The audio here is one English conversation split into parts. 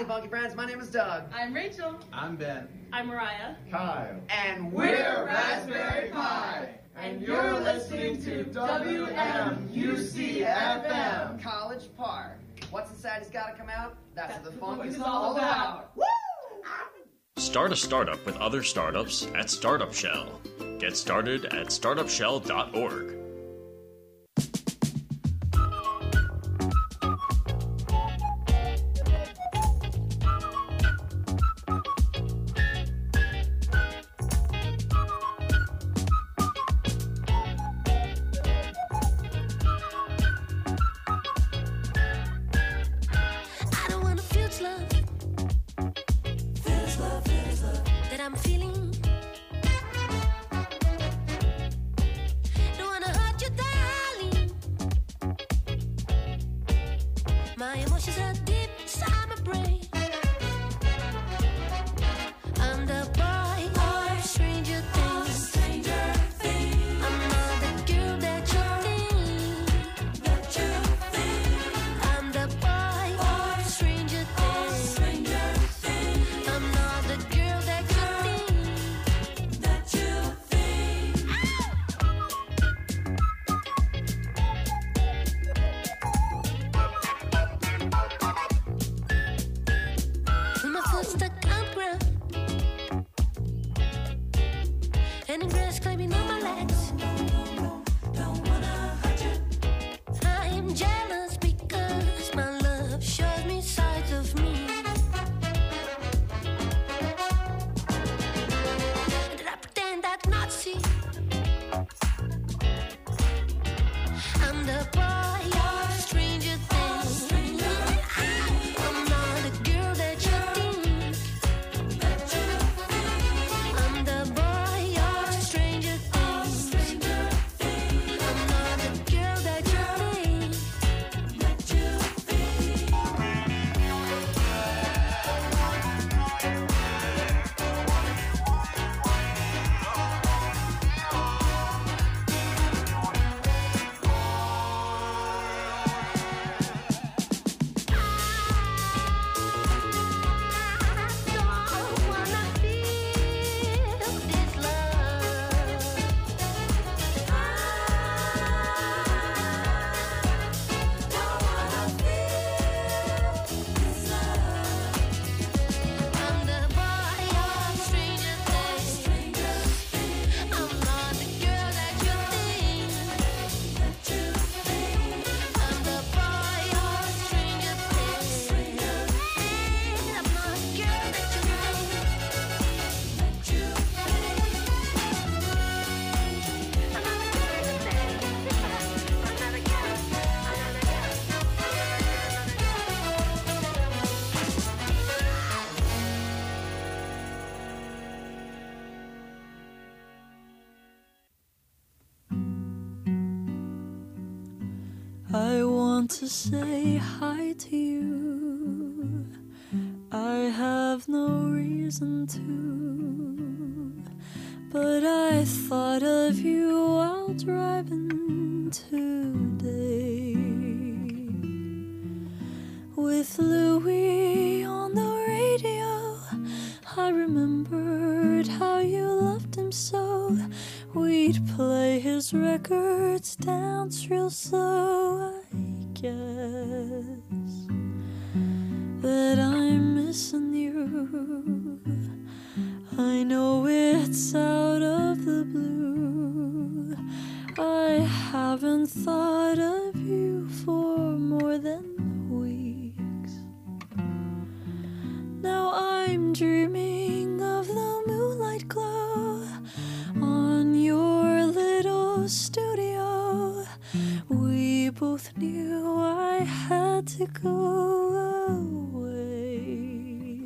Howdy, Funky Friends. My name is Doug. I'm Rachel. I'm Ben. I'm Mariah. Kyle. And We're Raspberry Pi. And you're listening to WMUC-FM. College Park. What's Inside has got to come out? That's what the funk is all all about. Woo! Start a startup with other startups at Startup Shell. Get started at startupshell.org. I want to say hi to you. I have no reason to, but I thought of you while driving today. With Louis on the radio, I remembered how you loved him so. We'd play his records, dance real slow. I guess that I'm missing you. I know it's out of the blue. I haven't thought of you for more than weeks. Now I'm dreaming of the moonlight glow on your little studio. We both knew I had to go away,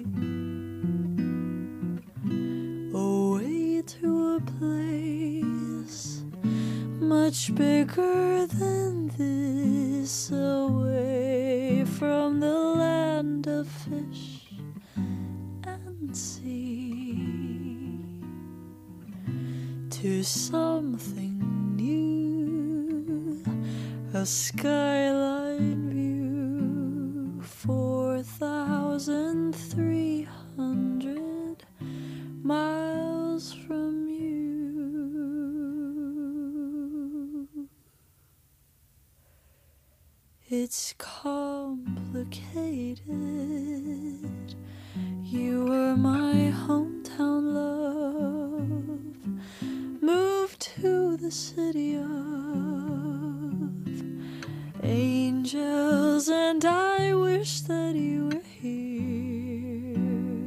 away to a place much bigger than this, away from the land of fish and sea, to something new, a skyline view 4,000 1,300 miles from you. It's complicated. You were my hometown love, moved to the city of angels, and I wish that you were here.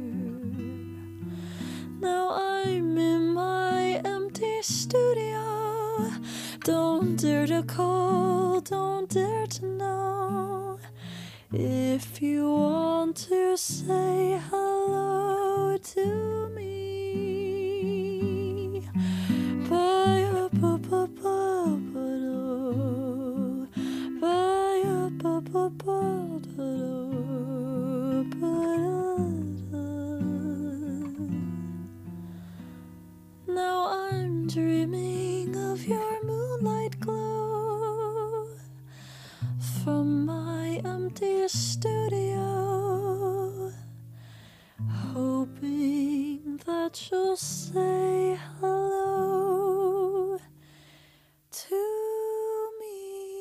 Now I'm in my empty studio. Don't dare to call, don't dare to know. If you want to say hello to me, ba-ya-ba-ba-ba-ba-do, ba-ya-ba-ba-ba-do, ba-da-da. Now I'm dreaming of your moonlight glow from my empty studio, hoping that you'll say hello to me.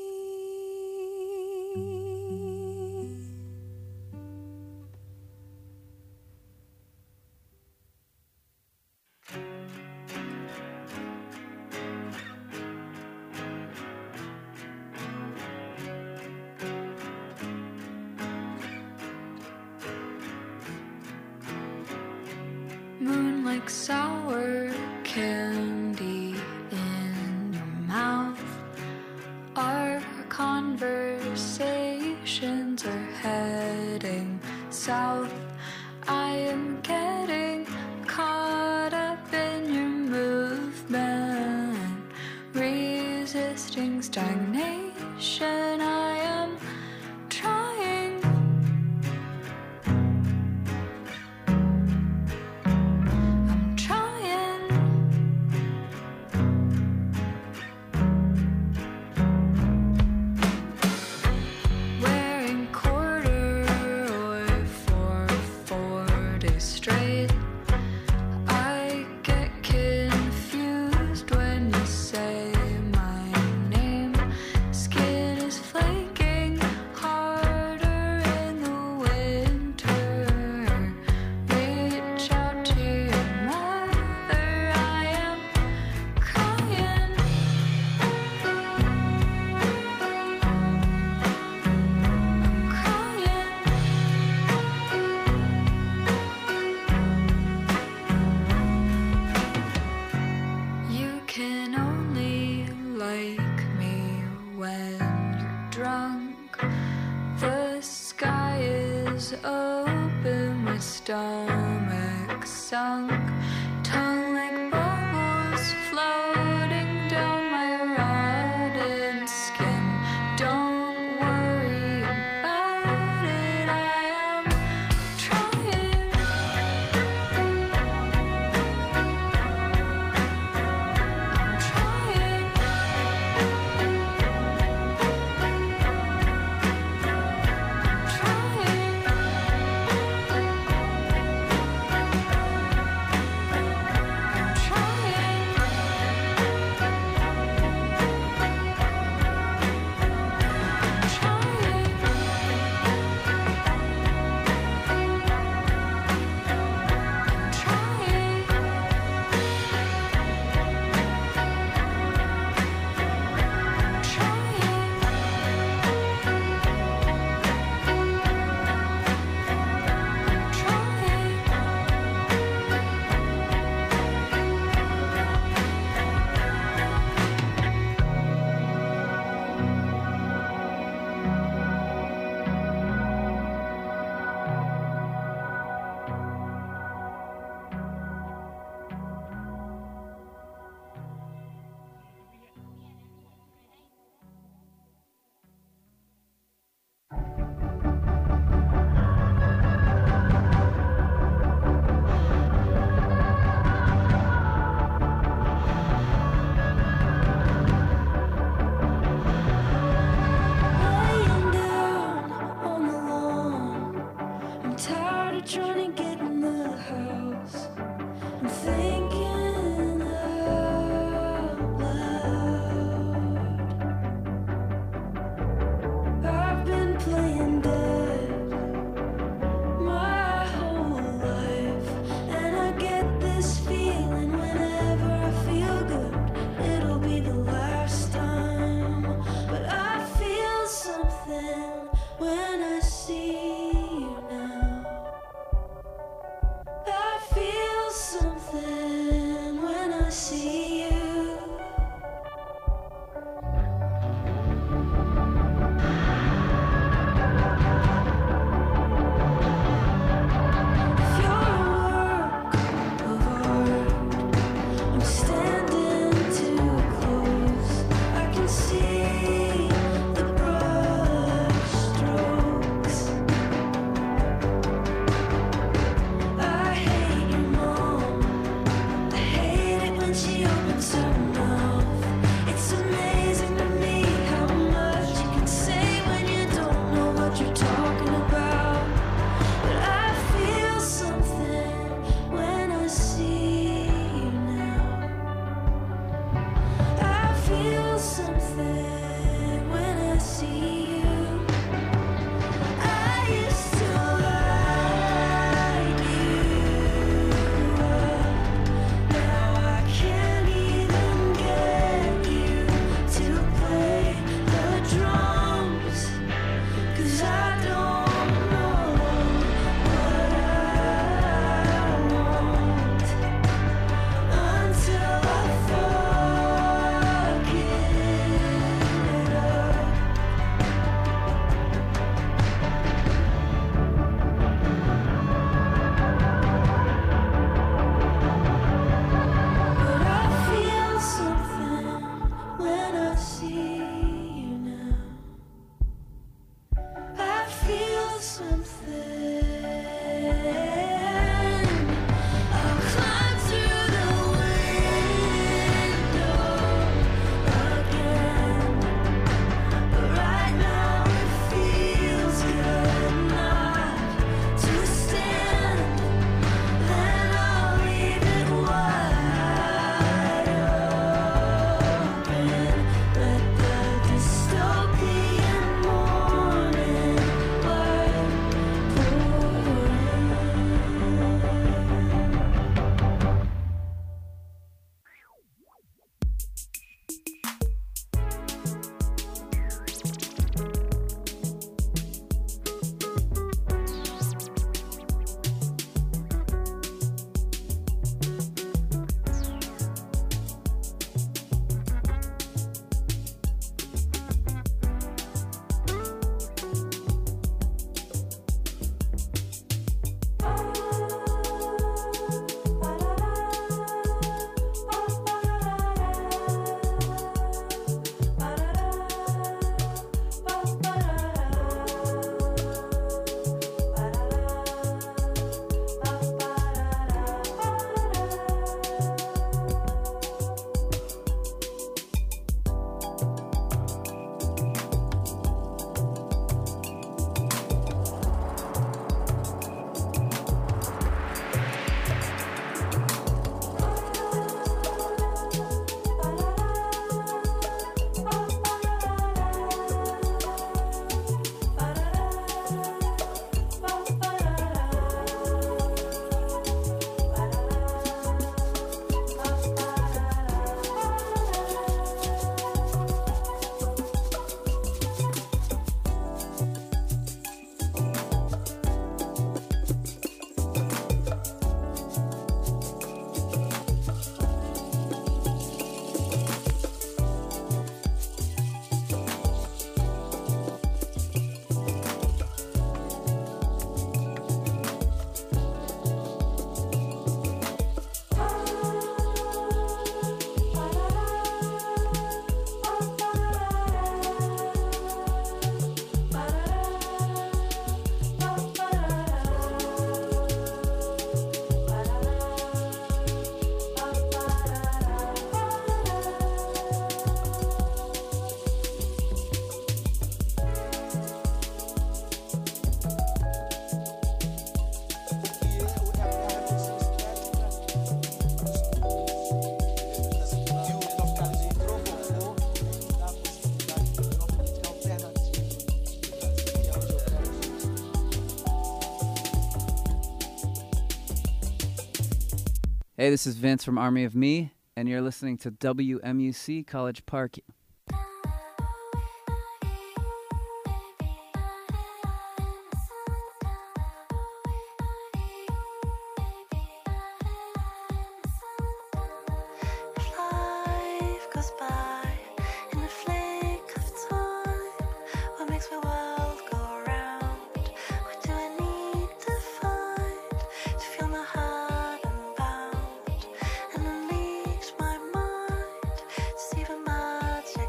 Moon like sour candy in your mouth. Our conversations are heading south. I am getting caught up in your movement, resisting stagnation. I am trying. I'm trying. Wearing corduroy for 4 days straight. I get confused when you say my name. Skin is flaking harder in the winter. Reach out to your mother. I am crying. You can only like me when you're drunk. The sky is open, my stomach sunk. Tongue like bubbles floating down my rotten skin. Don't worry about it, I am trying. Hey, this is Vince from Army of Me, and you're listening to WMUC College Park. Much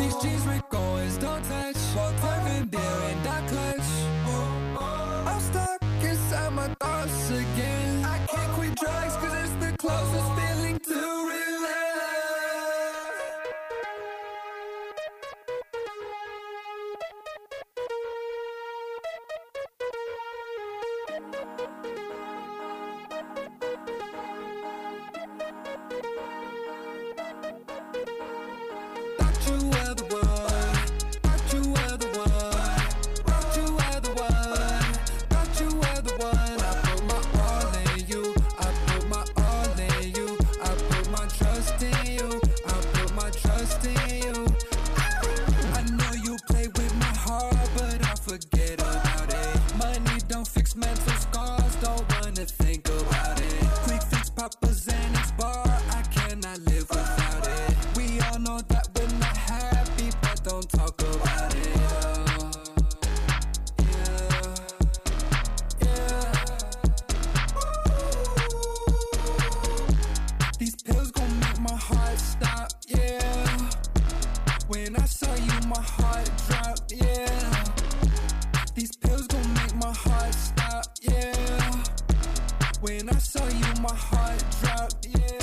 These jeans with goings, don't touch. Walk perfect beer in that clutch. I'm stuck inside my thoughts again. I can't quit drugs cause it's the closest feeling to relax. Thought you were the one. Thought you were the one. Thought you were the one. Thought you were the one. I put my all in you. I put my all in you. I put my trust in you. I put my trust in you. I know you play with my heart, but I forget about it. Money don't fix mental scars. Don't wanna think about it. Quick fix Papa's and it's bar. I cannot live without it. We all know that we're not happy, but don't talk about it. These pills gon' make my heart stop, yeah. When I saw you, my heart dropped, yeah. These pills gon' make my heart stop, yeah. When I saw you, my heart dropped, yeah.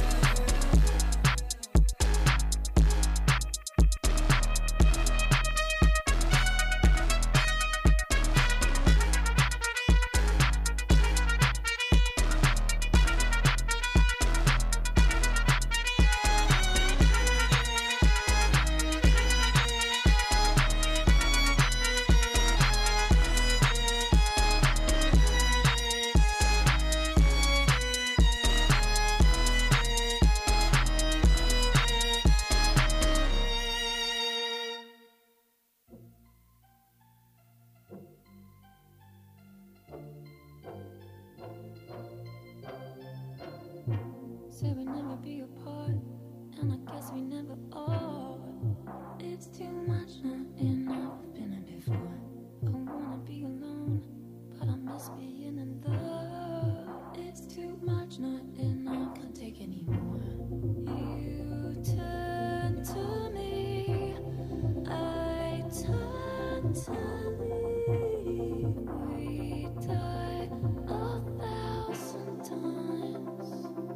Said we'd never be apart, and I guess we never are. It's too much, not enough. Been it before. I wanna be alone, but I miss being in love. It's too much, not enough. Can't take anymore. You turn to me, I turn to leave. We die 1,000 times.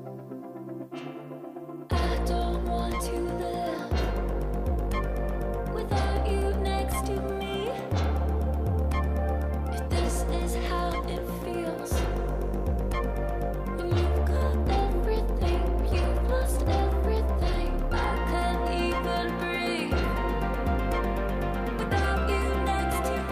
I don't want to live without you next to me. If this is how it feels, when you've got everything, you've lost everything. I can't even breathe without you next to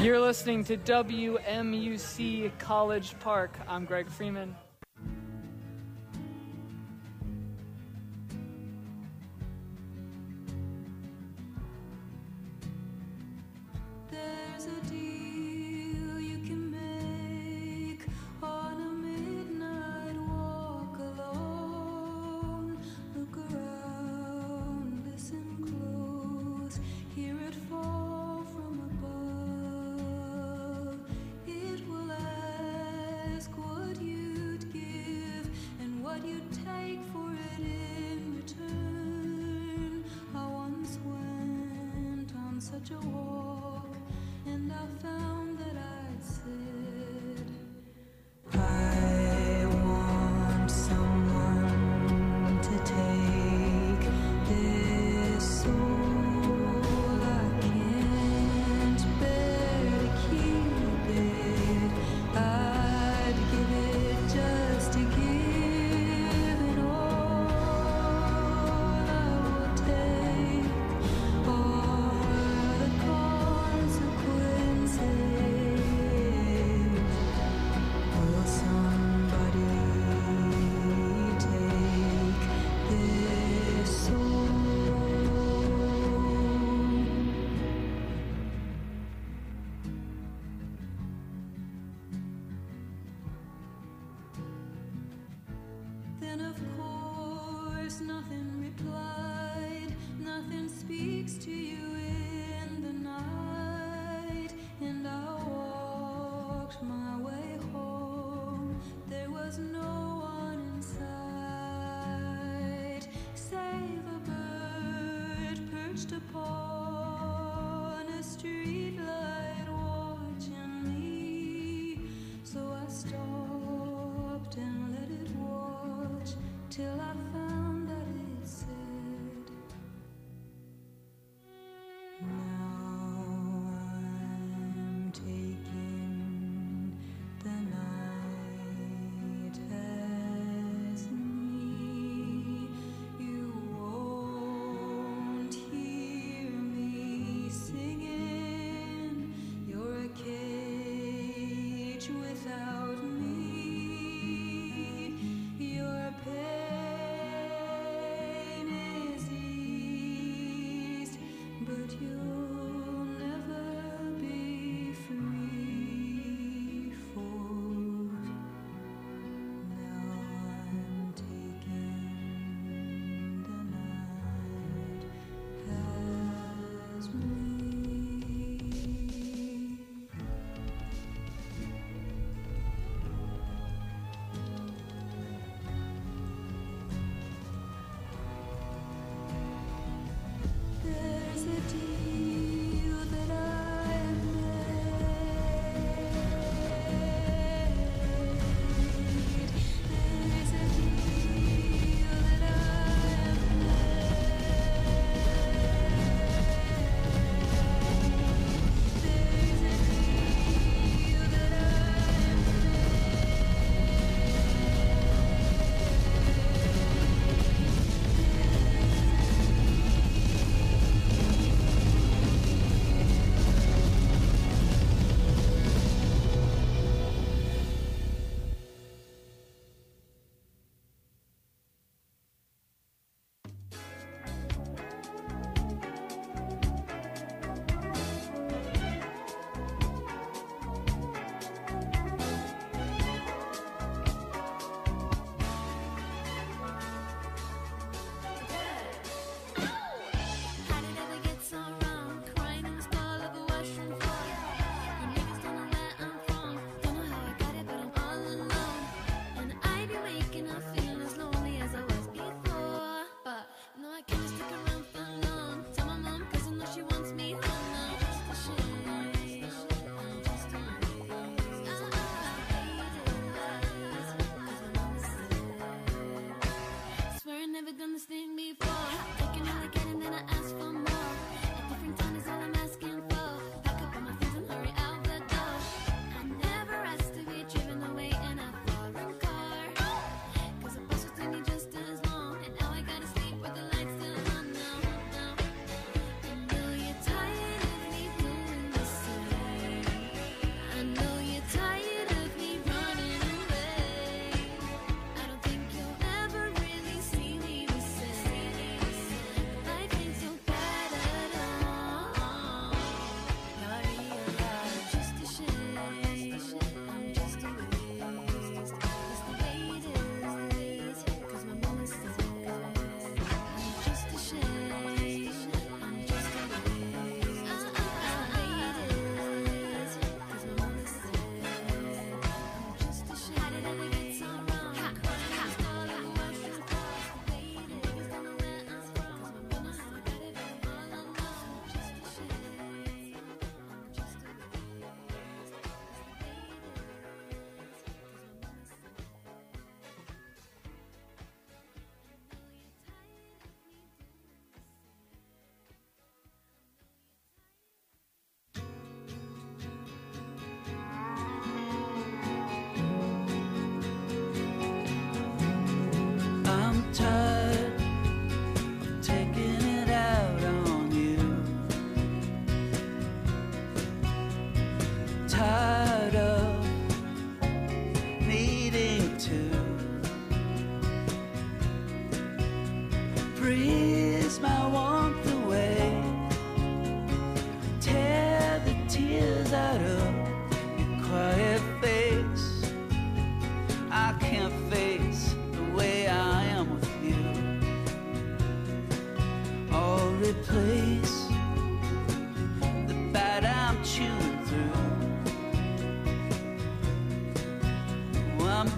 You're listening to WMUC College Park. I'm Greg Freeman. There's a deal you can make on a midnight walk alone. Look around, listen close, hear it fall from above. It will ask what you'd give and what you'd take for it in return. I once went on such a walk, and I found that I'd said, I want someone to take this soul. I can't bear to keep it. I'd give it just to give it all. I will take all the consequences. Will somebody take this soul? Then of course nothing replied, nothing speaks to you in the night, and I walked my way home. There was no one in sight, save a bird perched upon a street light watching me. So I stopped and let it watch till I found that it said, now I'm taking the night as me. You won't hear me singing. You're a cage without me. Your pain is eased, but you'll never be free. For now I'm taking the night as me. There's a deal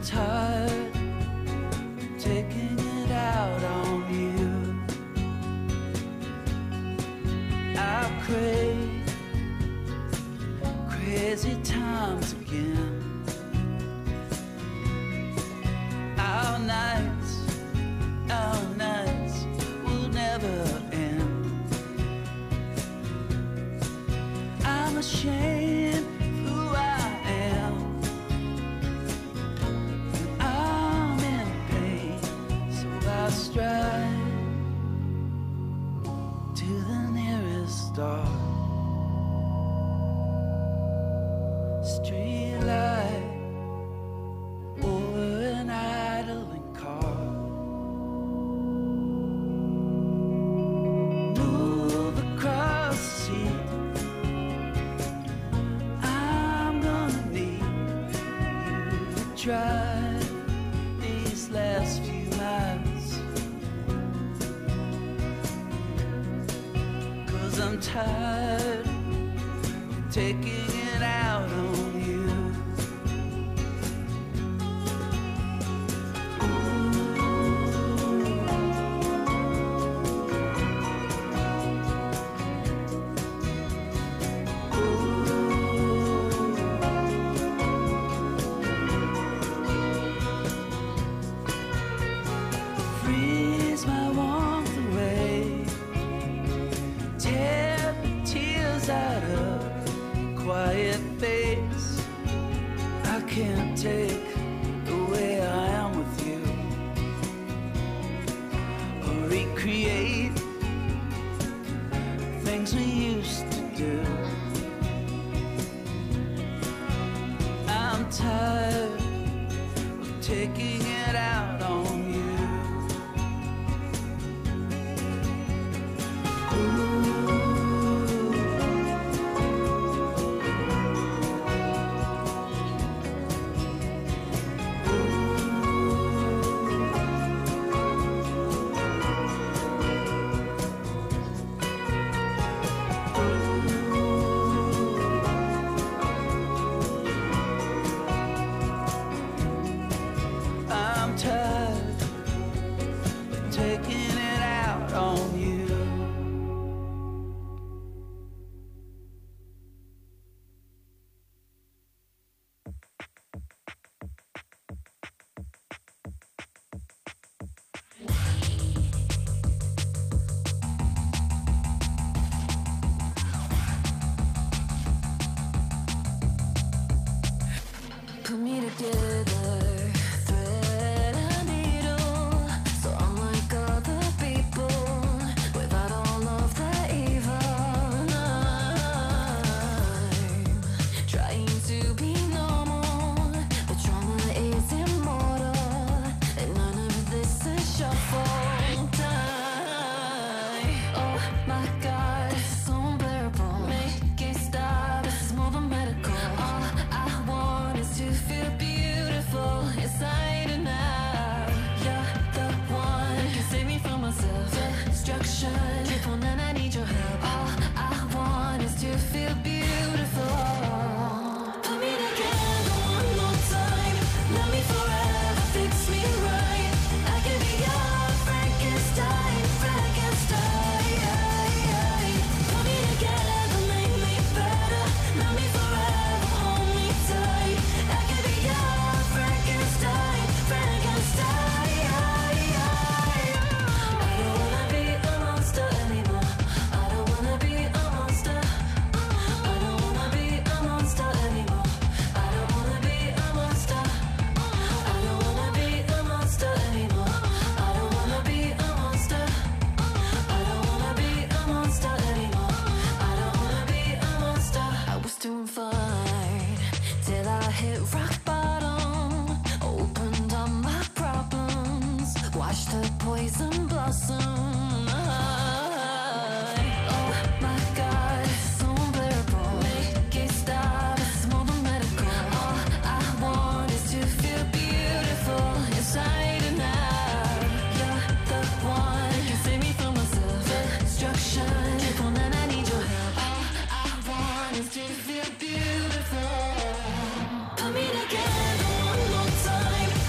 tired taking it out on you. I crave crazy times again. Our nights will never end. I'm ashamed of who I am. I'm in pain, so I strive to the nearest star. Street light over an idling car. Move across the seat. I'm gonna need you to drive these last few miles. 'Cause I'm tired of taking it out on you. Freeze my warmth away, tear the tears out of quiet face. I can't take the way I am with you, or recreate things we used to do. I'm tired of taking it out on you. I'm tired of taking it out on you. Put me together, thread and needle, so I'm like other people, without all of the evil. I'm trying to be normal, but trauma is immortal, and none of this is your fault. Oh my God, this is so unbearable. Make it stop, this is more than medical. All I want is to feel beautiful inside and out. You're the one who can save me from myself. Destruction, triple and I need your help. All I want is to feel beautiful. Put me together one more time. Love me forever, fix me right. I can be your Frankenstein, Frankenstein. Put me together, make me better. Love me forever, hold me tight. I can be your Frankenstein, Frankenstein. I don't wanna be a monster anymore. I don't wanna be a monster. I don't wanna be a monster anymore. I don't wanna be a monster. I don't wanna be a monster anymore. I don't wanna be a monster. I don't wanna be a monster anymore. I don't wanna be a monster. I was doing fine till I hit rock bottom. Opened up my problems, watched the poison blossom. Oh my God, it's so unbearable. Make it stop, it's more than medical. All I want is to feel beautiful inside and out. You're the one who can save me from myself. Destruction, triple and I need your help. All I want is to feel beautiful. Put me together one more time.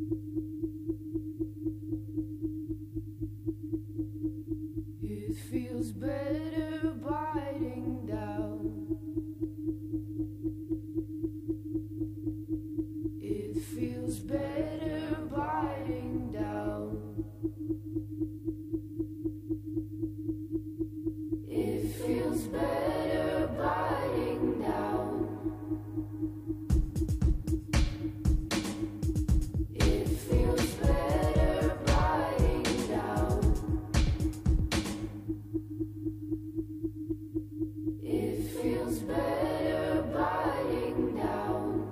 It feels better biting down. It feels better biting down. It feels better biting down. It feels better biting down. It feels better biting down.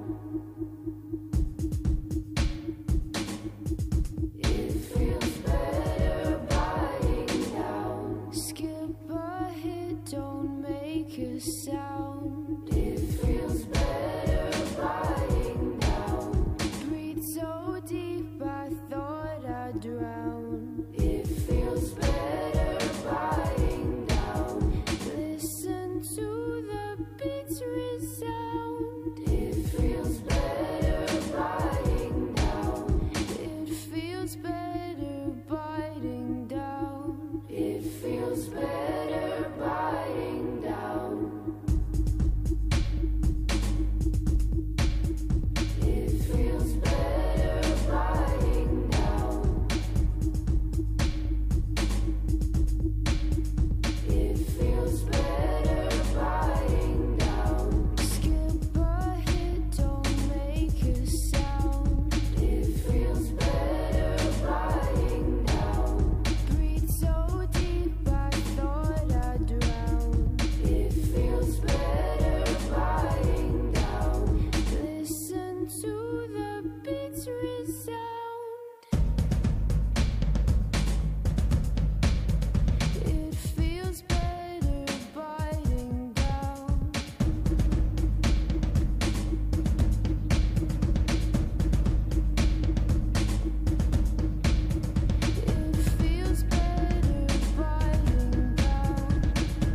It feels better biting down. Skip ahead, don't make a sound. It feels better biting down. Breathe so deep, I thought I'd drown. It feels better biting down. Listen to the beats resound. It feels better biting down. It feels better biting down. It feels better biting down. It feels better biting down. It feels better biting down. Skip ahead, don't make a sound. It feels better biting down. Breathe so deep, I thought I'd drown. It feels better biting down. Listen to the beats resound. It feels better biting down. It feels better biting down.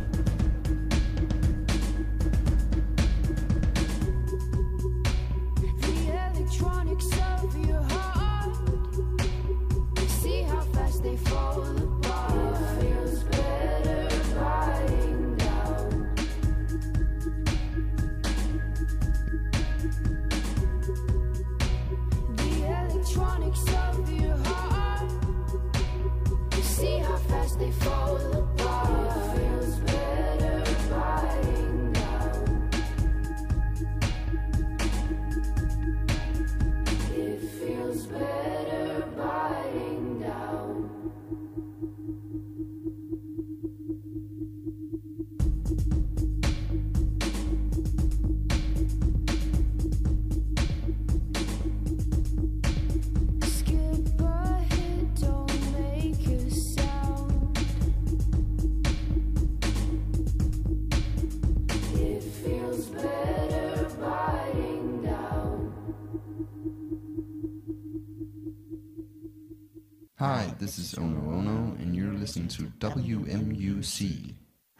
The electronics of your heart, see how fast they fall apart. It feels better biting down. The electronics of your heart, see how fast they fall apart. It feels better biting down. It feels better biting down. Skip ahead, don't make a sound. It feels better biting down. Hi, this is Ono Ono, and you're listening to WMUC.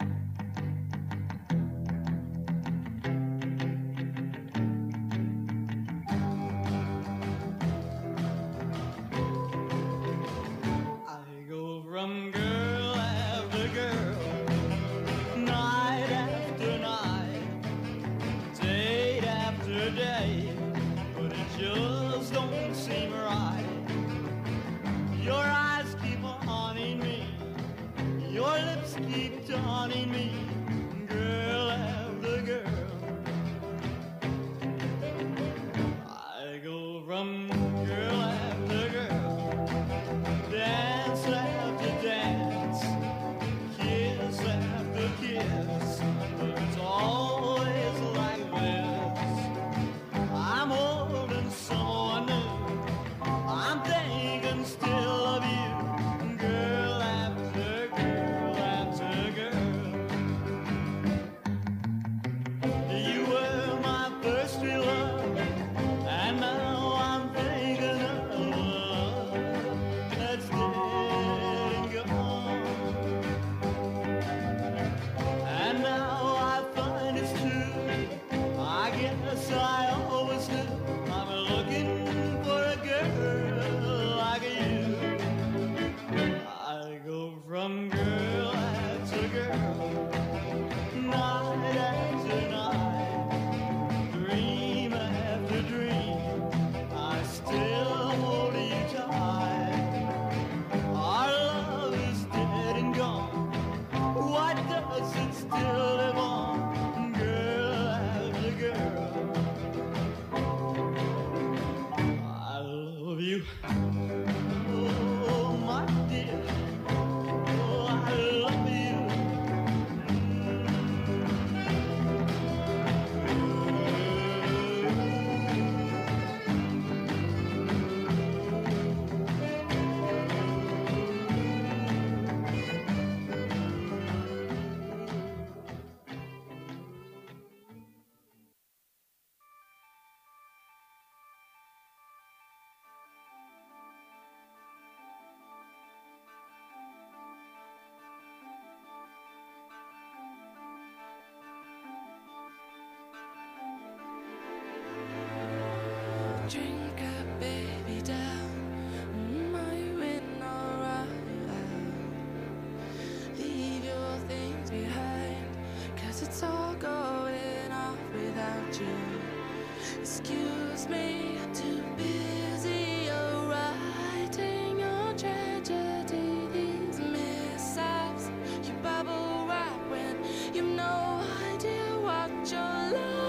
I go from girl after girl, night after night, day after day, but it just don't seem right. Your eyes keep haunting me, your lips keep taunting me, girl after girl. I go from girl after girl, dance after dance. you. Oh, my dear. Oh, I love you. Drink up, baby, down. Are you in alright? Leave your things behind, 'cause it's all going off without you. Excuse me, too busy. You're writing your tragedy. These mishaps, you bubble wrap when you've no idea what you're like.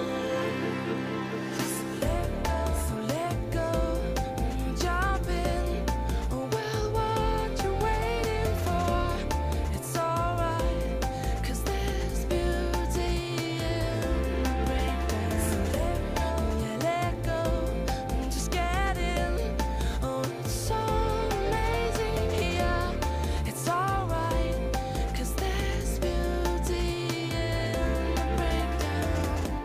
So let go, jump in. Well, what you waiting for? It's alright, 'cause there's beauty in the breakdown. So let go, just get in. Oh, it's so amazing here. It's alright, 'cause there's beauty in the breakdown.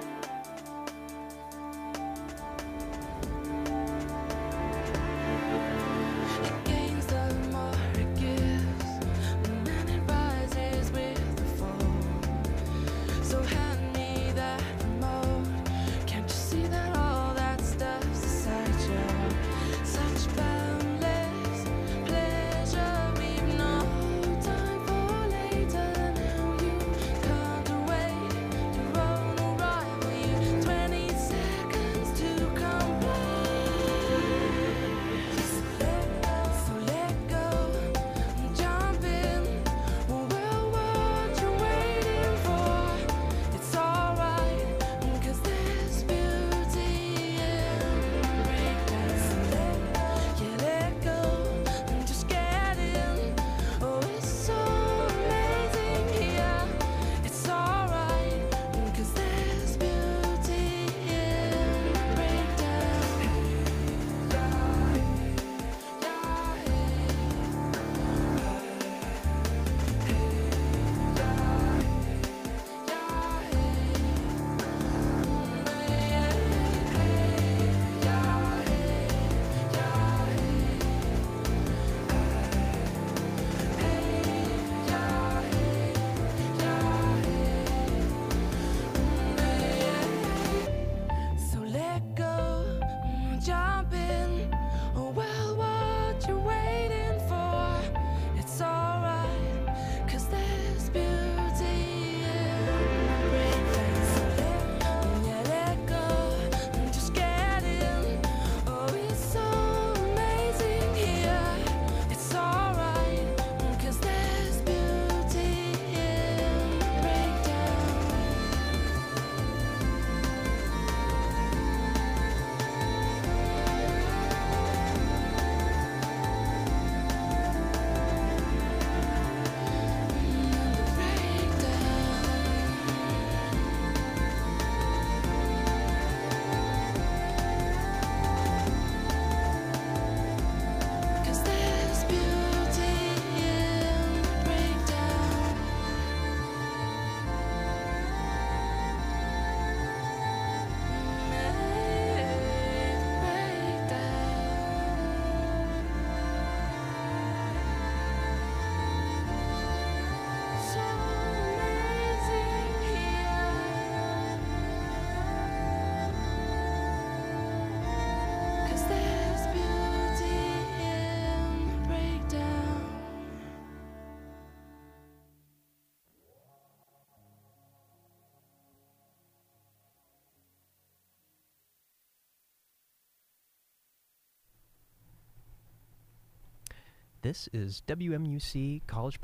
It gains the more it gives, and it rises with the fall. So hand me that remote. Can't you see that all that stuff's inside you? Such boundless pleasure. We've no time for later. Now you can't wait to run a rival. You 20 seconds to comply. So let go, jump in. Well, what you waiting for? It's alright, 'cause there's beauty in the breakdown. So let go, just get in. Oh, it's so amazing here. It's alright, 'cause there's beauty in the breakdown. So let go, jump in. Oh, well, what you waiting for? It's alright, 'cause there's beauty in the breakdown. So let go, just get in. Oh, it's so amazing here. It's alright, 'cause there's beauty in the breakdown. Cause there's beauty in the breakdown. So amazing here. 'Cause there's beauty in the breakdown. This is WMUC College